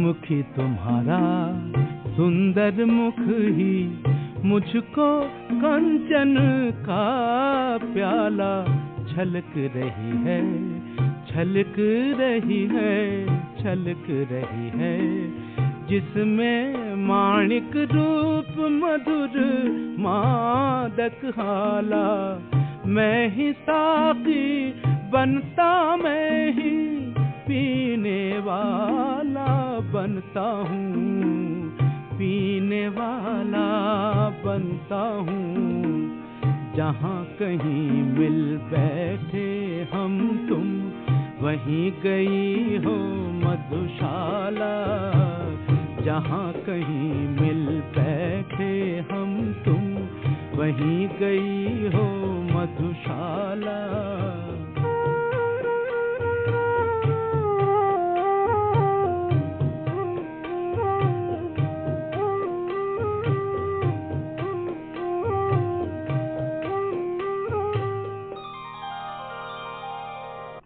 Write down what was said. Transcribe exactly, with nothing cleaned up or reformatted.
मुखी तुम्हारा सुंदर मुख ही मुझको कंचन का प्याला छलक रही है, छलक रही है, छलक रही है, जिसमें माणिक रूप मधुर मादक हाला। मैं ही साकी बनता, मैं ही पीने वाला बनता हूँ, पीने वाला बनता हूँ। जहाँ कहीं मिल बैठे हम तुम, वहीं गई हो मधुशाला। जहाँ कहीं मिल बैठे हम तुम, वहीं गई हो मधुशाला।